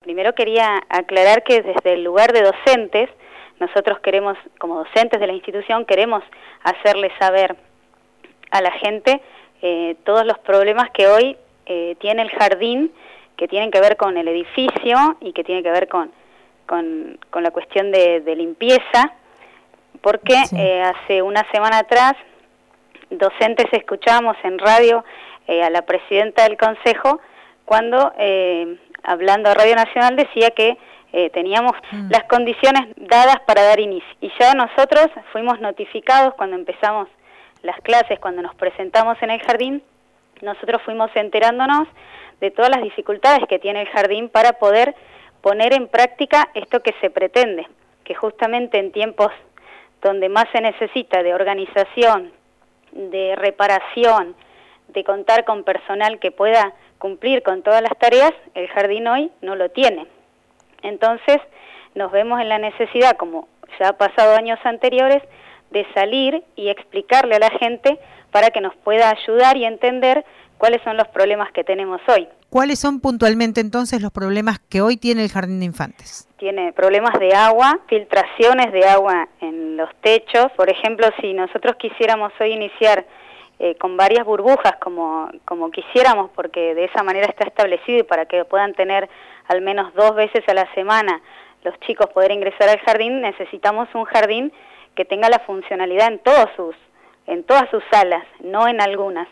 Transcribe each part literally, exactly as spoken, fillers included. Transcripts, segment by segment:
primero quería aclarar que desde el lugar de docentes, nosotros queremos, como docentes de la institución, queremos hacerles saber a la gente eh, todos los problemas que hoy eh, tiene el jardín, que tienen que ver con el edificio y que tienen que ver con, con, con la cuestión de, de limpieza, porque sí. eh, hace una semana atrás, docentes escuchábamos en radio eh, a la presidenta del Consejo, cuando, eh, hablando a Radio Nacional, decía que eh, teníamos mm. las condiciones dadas para dar inicio. Y ya nosotros fuimos notificados cuando empezamos las clases, cuando nos presentamos en el jardín, nosotros fuimos enterándonos de todas las dificultades que tiene el jardín para poder poner en práctica esto que se pretende, que justamente en tiempos donde más se necesita de organización, de reparación, de contar con personal que pueda cumplir con todas las tareas, el jardín hoy no lo tiene. Entonces nos vemos en la necesidad, como ya ha pasado años anteriores, de salir y explicarle a la gente para que nos pueda ayudar y entender cuáles son los problemas que tenemos hoy. ¿Cuáles son puntualmente entonces los problemas que hoy tiene el Jardín de Infantes? Tiene problemas de agua, filtraciones de agua en los techos. Por ejemplo, si nosotros quisiéramos hoy iniciar eh, con varias burbujas como, como quisiéramos, porque de esa manera está establecido y para que puedan tener al menos dos veces a la semana los chicos poder ingresar al jardín, necesitamos un jardín que tenga la funcionalidad en todos sus, en todas sus salas, no en algunas.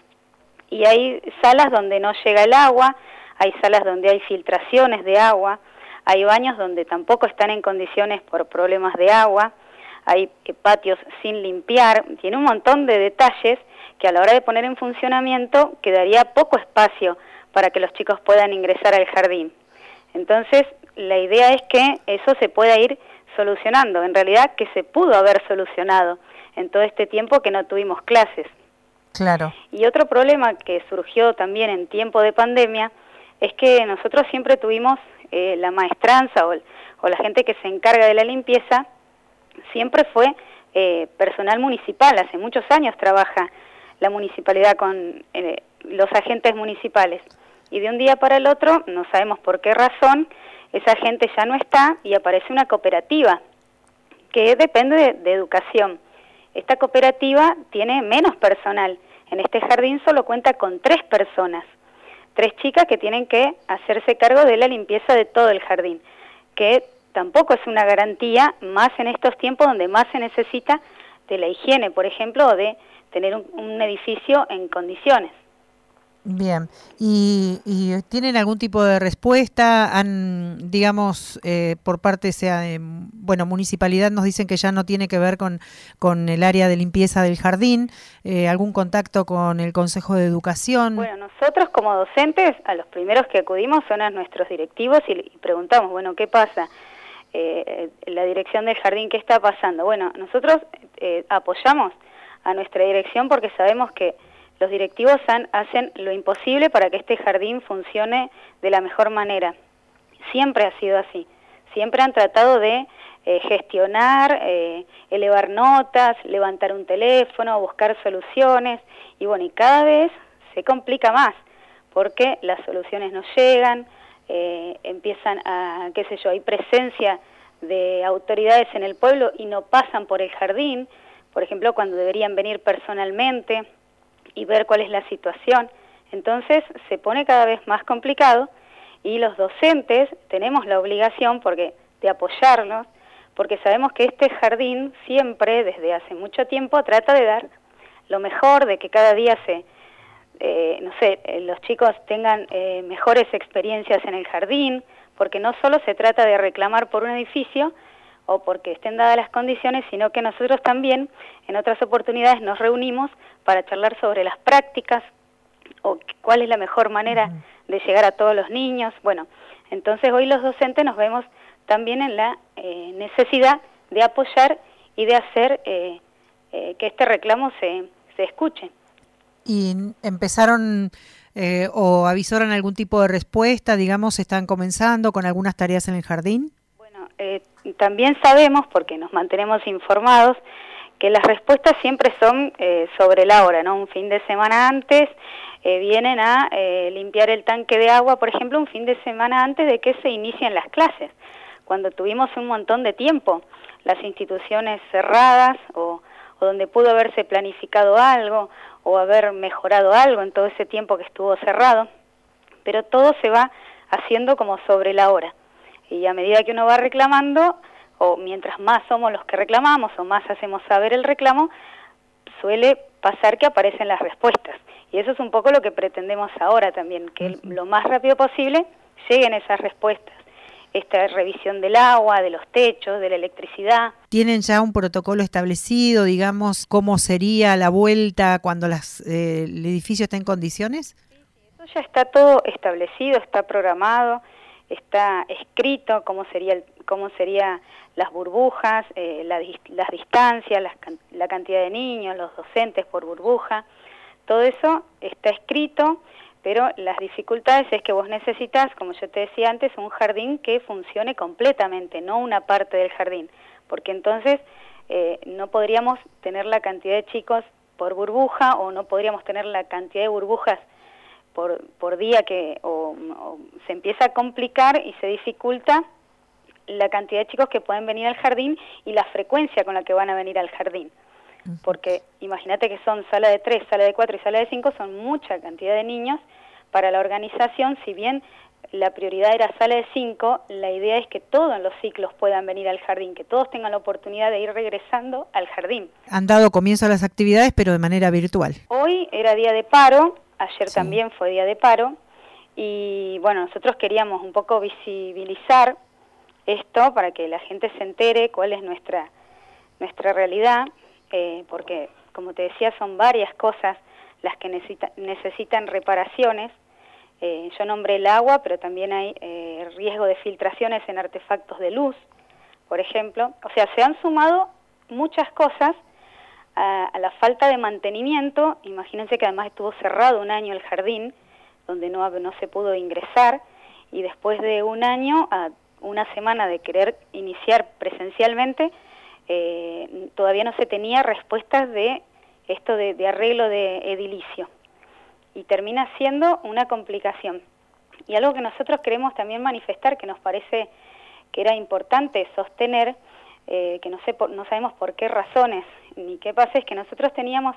Y hay salas donde no llega el agua, hay salas donde hay filtraciones de agua, hay baños donde tampoco están en condiciones por problemas de agua, hay patios sin limpiar, tiene un montón de detalles que a la hora de poner en funcionamiento quedaría poco espacio para que los chicos puedan ingresar al jardín. Entonces, la idea es que eso se pueda ir solucionando, en realidad que se pudo haber solucionado en todo este tiempo que no tuvimos clases. Claro. Y otro problema que surgió también en tiempo de pandemia es que nosotros siempre tuvimos eh, la maestranza o, o la gente que se encarga de la limpieza, siempre fue eh, personal municipal, hace muchos años trabaja la municipalidad con eh, los agentes municipales. Y de un día para el otro, no sabemos por qué razón, esa gente ya no está y aparece una cooperativa que depende de, de educación. Esta cooperativa tiene menos personal. En este jardín solo cuenta con tres personas, tres chicas que tienen que hacerse cargo de la limpieza de todo el jardín, que tampoco es una garantía, más en estos tiempos donde más se necesita de la higiene, por ejemplo, o de tener un, un edificio en condiciones. Bien, ¿Y, y tienen algún tipo de respuesta? Han, digamos, eh, por parte, sea, de, bueno, municipalidad nos dicen que ya no tiene que ver con, con el área de limpieza del jardín, eh, ¿algún contacto con el Consejo de Educación? Bueno, nosotros como docentes, a los primeros que acudimos son a nuestros directivos y, y preguntamos, bueno, ¿qué pasa? Eh, la dirección del jardín, ¿qué está pasando? Bueno, nosotros eh, apoyamos a nuestra dirección porque sabemos que los directivos han, hacen lo imposible para que este jardín funcione de la mejor manera. Siempre ha sido así. Siempre han tratado de eh, gestionar, eh, elevar notas, levantar un teléfono, buscar soluciones. Y bueno, y cada vez se complica más, porque las soluciones no llegan, eh, empiezan a, qué sé yo, hay presencia de autoridades en el pueblo y no pasan por el jardín, por ejemplo, cuando deberían venir personalmente y ver cuál es la situación. Entonces se pone cada vez más complicado y los docentes tenemos la obligación porque de apoyarlos, porque sabemos que este jardín siempre, desde hace mucho tiempo, trata de dar lo mejor, de que cada día se, eh, no sé, eh, los chicos tengan eh, mejores experiencias en el jardín, porque no solo se trata de reclamar por un edificio o porque estén dadas las condiciones, sino que nosotros también en otras oportunidades nos reunimos para charlar sobre las prácticas o cuál es la mejor manera de llegar a todos los niños. Bueno, entonces hoy los docentes nos vemos también en la eh, necesidad de apoyar y de hacer eh, eh, que este reclamo se, se escuche. ¿Y empezaron eh, o avisaron algún tipo de respuesta, digamos, están comenzando con algunas tareas en el jardín? Bueno, eh, también sabemos, porque nos mantenemos informados, que las respuestas siempre son eh, sobre la hora, ¿no? Un fin de semana antes eh, vienen a eh, limpiar el tanque de agua, por ejemplo, un fin de semana antes de que se inicien las clases, cuando tuvimos un montón de tiempo, las instituciones cerradas o, o donde pudo haberse planificado algo o haber mejorado algo en todo ese tiempo que estuvo cerrado, pero todo se va haciendo como sobre la hora. Y a medida que uno va reclamando, o mientras más somos los que reclamamos o más hacemos saber el reclamo, suele pasar que aparecen las respuestas. Y eso es un poco lo que pretendemos ahora también, que uh-huh. lo más rápido posible lleguen esas respuestas. Esta revisión del agua, de los techos, de la electricidad. ¿Tienen ya un protocolo establecido, digamos, cómo sería la vuelta cuando las, eh, el edificio está en condiciones? Sí, sí, eso ya está todo establecido, está programado, está escrito cómo sería el, cómo sería las burbujas, eh, la, las distancias, las, la cantidad de niños, los docentes por burbuja, todo eso está escrito, pero las dificultades es que vos necesitas, como yo te decía antes, un jardín que funcione completamente, no una parte del jardín, porque entonces eh, no podríamos tener la cantidad de chicos por burbuja o no podríamos tener la cantidad de burbujas por, por día que o, o se empieza a complicar y se dificulta la cantidad de chicos que pueden venir al jardín y la frecuencia con la que van a venir al jardín. Porque imagínate que son sala de tres, sala de cuatro y sala de cinco, son mucha cantidad de niños para la organización. Si bien la prioridad era sala de cinco, la idea es que todos en los ciclos puedan venir al jardín, que todos tengan la oportunidad de ir regresando al jardín. Han dado comienzo a las actividades, pero de manera virtual. Hoy era día de paro, ayer sí. también fue día de paro, y bueno, nosotros queríamos un poco visibilizar esto para que la gente se entere cuál es nuestra, nuestra realidad, eh, porque, como te decía, son varias cosas las que necesita, necesitan reparaciones. Eh, yo nombré el agua, pero también hay eh, riesgo de filtraciones en artefactos de luz, por ejemplo. O sea, se han sumado muchas cosas a, a la falta de mantenimiento. Imagínense que además estuvo cerrado un año el jardín, donde no, no se pudo ingresar, y después de un año, a una semana de querer iniciar presencialmente, eh, todavía no se tenía respuestas de esto de, de arreglo de edilicio. Y termina siendo una complicación. Y algo que nosotros queremos también manifestar, que nos parece que era importante sostener, eh, que no sé por, no sabemos por qué razones ni qué pasa, es que nosotros teníamos,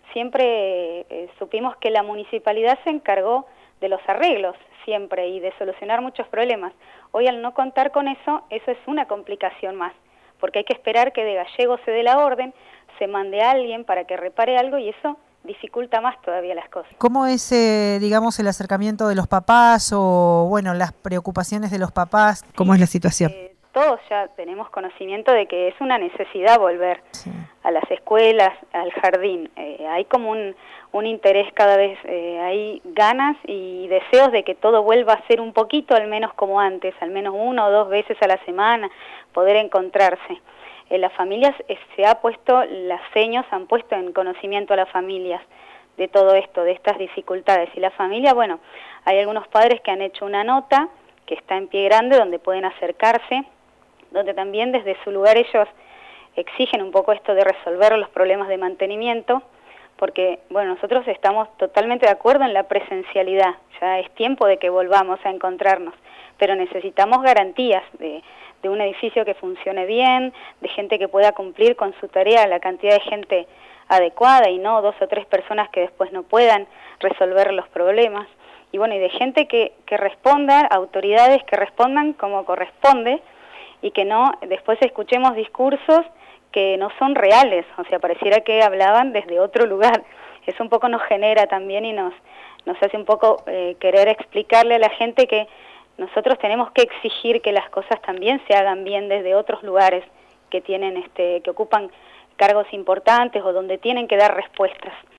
siempre eh, supimos que la municipalidad se encargó de los arreglos siempre y de solucionar muchos problemas. Hoy, al no contar con eso, eso es una complicación más, porque hay que esperar que de Gallego se dé la orden, se mande a alguien para que repare algo, y eso dificulta más todavía las cosas. ¿Cómo es, eh, digamos, el acercamiento de los papás o, bueno, las preocupaciones de los papás? ¿Cómo es la situación? Eh, todos ya tenemos conocimiento de que es una necesidad volver sí. a las escuelas, al jardín. Eh, hay como un, un interés cada vez, eh, hay ganas y deseos de que todo vuelva a ser un poquito, al menos como antes, al menos una o dos veces a la semana, poder encontrarse. Eh, las familias eh, se ha puesto, las seños han puesto en conocimiento a las familias de todo esto, de estas dificultades. Y la familia, bueno, hay algunos padres que han hecho una nota que está en Pie Grande, donde pueden acercarse, donde también desde su lugar ellos exigen un poco esto de resolver los problemas de mantenimiento, porque, bueno, nosotros estamos totalmente de acuerdo en la presencialidad, ya es tiempo de que volvamos a encontrarnos, pero necesitamos garantías de, de un edificio que funcione bien, de gente que pueda cumplir con su tarea, la cantidad de gente adecuada y no dos o tres personas que después no puedan resolver los problemas, y bueno, y de gente que, que responda, autoridades que respondan como corresponde, y que no después escuchemos discursos que no son reales, o sea, pareciera que hablaban desde otro lugar. Eso un poco nos genera también y nos, nos hace un poco eh, querer explicarle a la gente que nosotros tenemos que exigir que las cosas también se hagan bien desde otros lugares que tienen, este, que ocupan cargos importantes o donde tienen que dar respuestas.